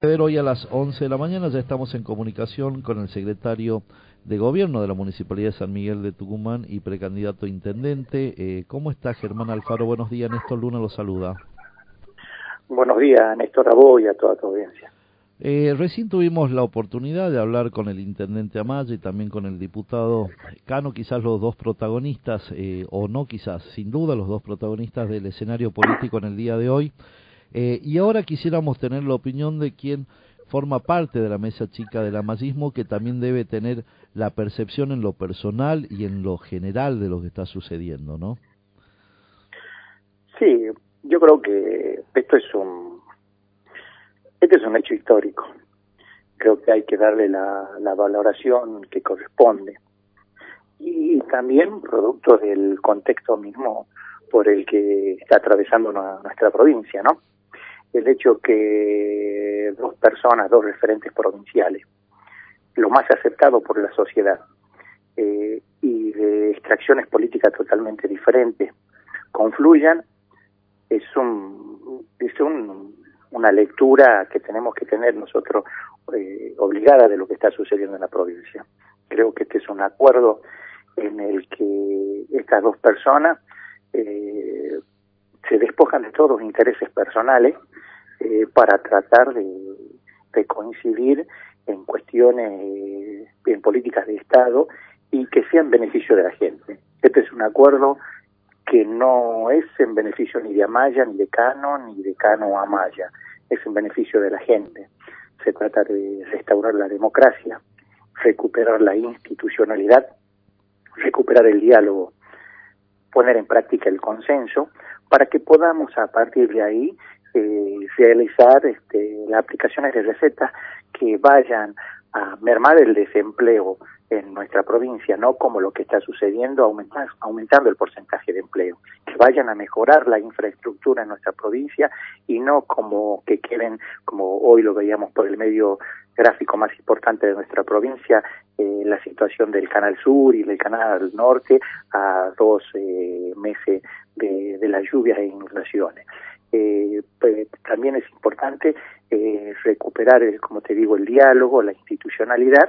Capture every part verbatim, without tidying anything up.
Hoy a las once de la mañana ya estamos en comunicación con el secretario de Gobierno de la Municipalidad de San Miguel de Tucumán y precandidato a intendente. Eh, ¿Cómo está Germán Alfaro? Buenos días, Néstor Luna lo saluda. Buenos días, Néstor, a vos y a toda tu audiencia. Eh, recién tuvimos la oportunidad de hablar con el intendente Amaya y también con el diputado Cano, quizás los dos protagonistas, eh, o no quizás, sin duda los dos protagonistas del escenario político en el día de hoy. Eh, y ahora quisiéramos tener la opinión de quien forma parte de la mesa chica del amayismo, que también debe tener la percepción en lo personal y en lo general de lo que está sucediendo, ¿no? Sí, yo creo que esto es un este es un hecho histórico. Creo que hay que darle la, la valoración que corresponde. Y también producto del contexto mismo por el que está atravesando nuestra provincia, ¿no? El hecho que dos personas, dos referentes provinciales, lo más aceptado por la sociedad, eh, y de extracciones políticas totalmente diferentes, confluyan, es un es un, una lectura que tenemos que tener nosotros eh, obligada de lo que está sucediendo en la provincia. Creo que este es un acuerdo en el que estas dos personas eh, se despojan de todos los intereses personales eh, para tratar de, de coincidir en cuestiones, eh, en políticas de Estado y que sean beneficio de la gente. Este es un acuerdo que no es en beneficio ni de Amaya, ni de Cano, ni de Cano a Amaya, es en beneficio de la gente. Se trata de restaurar la democracia, recuperar la institucionalidad, recuperar el diálogo, poner en práctica el consenso, para que podamos a partir de ahí eh, realizar este, las aplicaciones de recetas que vayan a mermar el desempleo en nuestra provincia, no como lo que está sucediendo, aumentar, aumentando el porcentaje de empleo, que vayan a mejorar la infraestructura en nuestra provincia y no como que quieren, como hoy lo veíamos por el medio gráfico más importante de nuestra provincia, eh, la situación del Canal Sur y del Canal Norte a dos eh, meses de, de las lluvias e inundaciones. Eh, pues, también es importante eh, recuperar, el, como te digo, el diálogo, la institucionalidad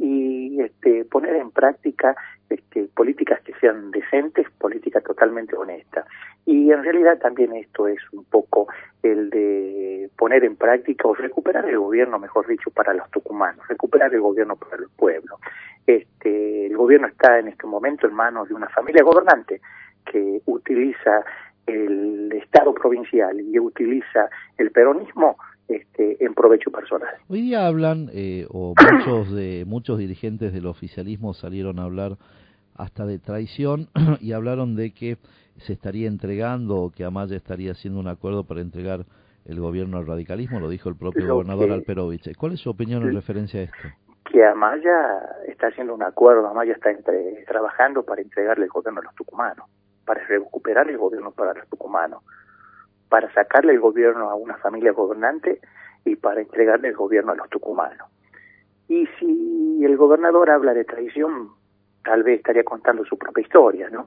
y este, poner en práctica este, políticas que sean decentes, políticas totalmente honestas. Y en realidad también esto es un poco el de poner en práctica o recuperar el gobierno, mejor dicho, para los tucumanos, recuperar el gobierno para el pueblo. Este, el gobierno está en este momento en manos de una familia gobernante que utiliza el Estado provincial y utiliza el peronismo este, en provecho personal. Hoy día hablan, eh, o muchos de muchos dirigentes del oficialismo salieron a hablar hasta de traición y hablaron de que se estaría entregando o que Amaya estaría haciendo un acuerdo para entregar el gobierno al radicalismo, lo dijo el propio lo gobernador que, Alperovich. ¿Cuál es su opinión en referencia a esto? Que Amaya está haciendo un acuerdo, Amaya está entre, trabajando para entregarle el gobierno a los tucumanos, para recuperar el gobierno para los tucumanos, para sacarle el gobierno a una familia gobernante y para entregarle el gobierno a los tucumanos. Y si el gobernador habla de traición, tal vez estaría contando su propia historia, ¿no?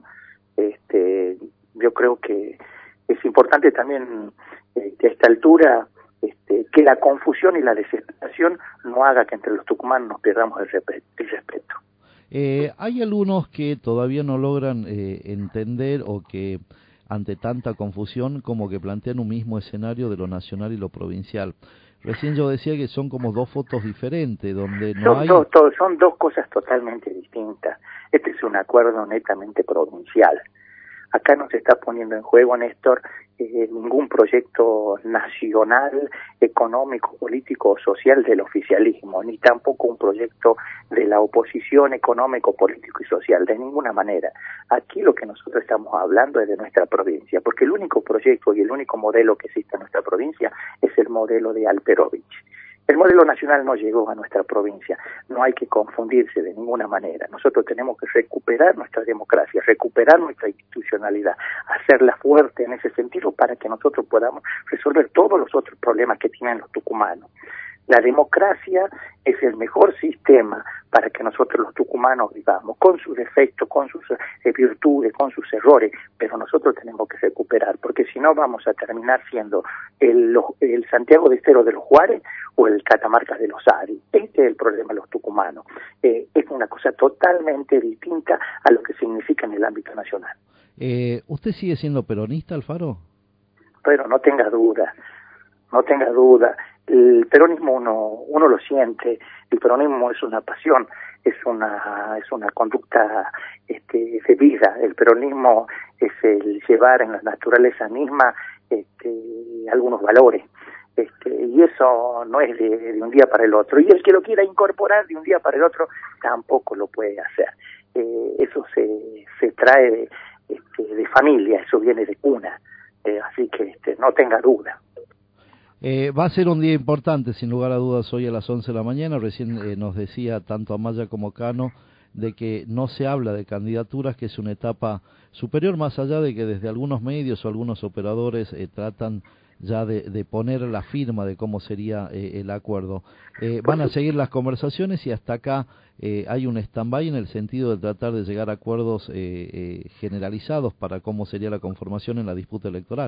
Este, yo creo que es importante también eh, que a esta altura este, que la confusión y la desesperación no haga que entre los tucumanos nos perdamos el, resp el respeto. Eh, hay algunos que todavía no logran eh, entender o que ante tanta confusión como que plantean un mismo escenario de lo nacional y lo provincial. Recién yo decía que son como dos fotos diferentes, donde no son hay... Dos, to son dos cosas totalmente distintas. Este es un acuerdo netamente provincial. Acá no se está poniendo en juego, Néstor, eh, ningún proyecto nacional, económico, político o social del oficialismo, ni tampoco un proyecto de la oposición económico, político y social, de ninguna manera. Aquí lo que nosotros estamos hablando es de nuestra provincia, porque el único proyecto y el único modelo que existe en nuestra provincia es el modelo de Alperovich. El modelo nacional no llegó a nuestra provincia, no hay que confundirse de ninguna manera. Nosotros tenemos que recuperar nuestra democracia, recuperar nuestra institucionalidad, hacerla fuerte en ese sentido para que nosotros podamos resolver todos los otros problemas que tienen los tucumanos. La democracia es el mejor sistema para que nosotros los tucumanos vivamos, con sus defectos, con sus eh, virtudes, con sus errores, pero nosotros tenemos que recuperar, porque si no vamos a terminar siendo el, los, el Santiago de Estero de los Juárez o el Catamarca de los Ari. Este es el problema de los tucumanos. Eh, es una cosa totalmente distinta a lo que significa en el ámbito nacional. Eh, ¿Usted sigue siendo peronista, Alfaro? Pero no tenga duda, no tenga duda. El peronismo uno uno lo siente, el peronismo es una pasión, es una es una conducta este, de vida. El peronismo es el llevar en la naturaleza misma este, algunos valores. Este, y eso no es de, de un día para el otro. Y el que lo quiera incorporar de un día para el otro tampoco lo puede hacer. Eh, eso se, se trae de, este, de familia, eso viene de cuna. Eh, así que este, no tenga duda. Eh, va a ser un día importante, sin lugar a dudas, hoy a las once de la mañana. Recién eh, nos decía tanto Amaya como Cano de que no se habla de candidaturas, que es una etapa superior, más allá de que desde algunos medios o algunos operadores eh, tratan ya de, de poner la firma de cómo sería eh, el acuerdo. Eh, van a seguir las conversaciones y hasta acá eh, hay un stand-by en el sentido de tratar de llegar a acuerdos eh, eh, generalizados para cómo sería la conformación en la disputa electoral.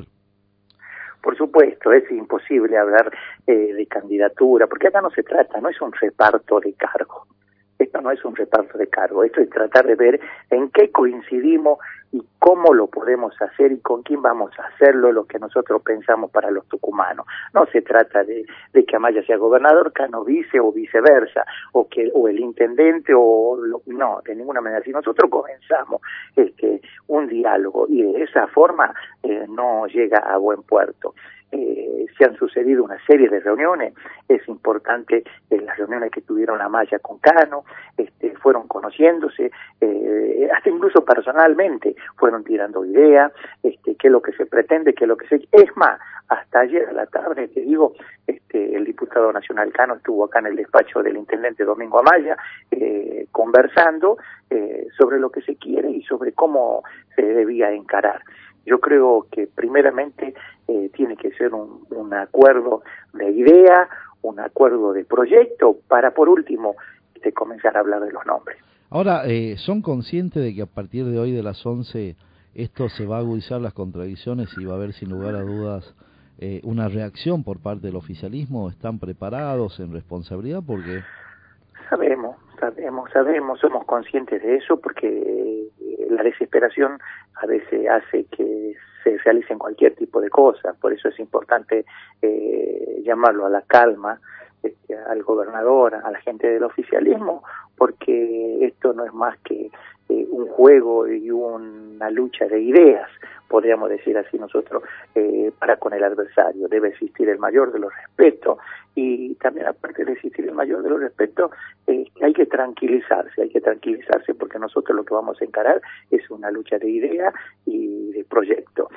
Por supuesto, es imposible hablar eh, de candidatura, porque acá no se trata, no es un reparto de cargos. Esto no es un reparto de cargo, esto es tratar de ver en qué coincidimos y cómo lo podemos hacer y con quién vamos a hacerlo, lo que nosotros pensamos para los tucumanos. No se trata de, de que Amaya sea gobernador, Cano vice o viceversa, o que o el intendente o lo, no, de ninguna manera. Si nosotros comenzamos este un diálogo y de esa forma eh, no llega a buen puerto. Eh, se han sucedido una serie de reuniones, es importante eh, las reuniones que tuvieron Amaya con Cano, este, fueron conociéndose, eh, hasta incluso personalmente fueron tirando ideas, este, qué es lo que se pretende, qué es lo que se... Es más, hasta ayer a la tarde, te digo, este, el diputado nacional Cano estuvo acá en el despacho del intendente Domingo Amaya, eh, conversando eh, sobre lo que se quiere y sobre cómo se debía encarar. Yo creo que primeramente eh, tiene que ser un, un acuerdo de idea, un acuerdo de proyecto, para por último este, comenzar a hablar de los nombres. Ahora, eh, ¿son conscientes de que a partir de hoy de las once esto se va a agudizar las contradicciones y va a haber sin lugar a dudas eh, una reacción por parte del oficialismo? ¿Están preparados en responsabilidad? Porque Sabemos, sabemos, sabemos, somos conscientes de eso porque eh, la desesperación a veces hace que se realicen cualquier tipo de cosas, por eso es importante eh, llamarlo a la calma, este, al gobernador, a la gente del oficialismo, porque esto no es más que eh, un juego y una lucha de ideas, podríamos decir así nosotros, eh, para con el adversario. Debe existir el mayor de los respetos y también aparte de existir el mayor de los respetos, eh, hay que tranquilizarse, hay que tranquilizarse porque nosotros lo que vamos a encarar es una lucha de ideas y de proyecto.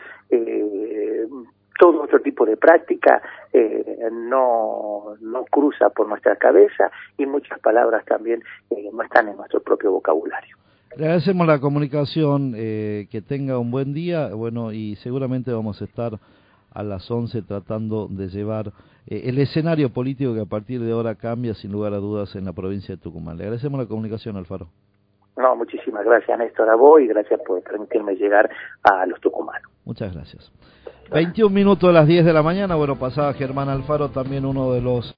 Eh, todo otro tipo de práctica eh, no, no cruza por nuestra cabeza y muchas palabras también eh, no están en nuestro propio vocabulario. Le agradecemos la comunicación, eh, que tenga un buen día, bueno, y seguramente vamos a estar a las once tratando de llevar eh, el escenario político que a partir de ahora cambia sin lugar a dudas en la provincia de Tucumán. Le agradecemos la comunicación, Alfaro. No, muchísimas gracias, Néstor, a vos y gracias por permitirme llegar a los tucumanos. Muchas gracias. veintiún minutos a las diez de la mañana, bueno, pasaba Germán Alfaro, también uno de los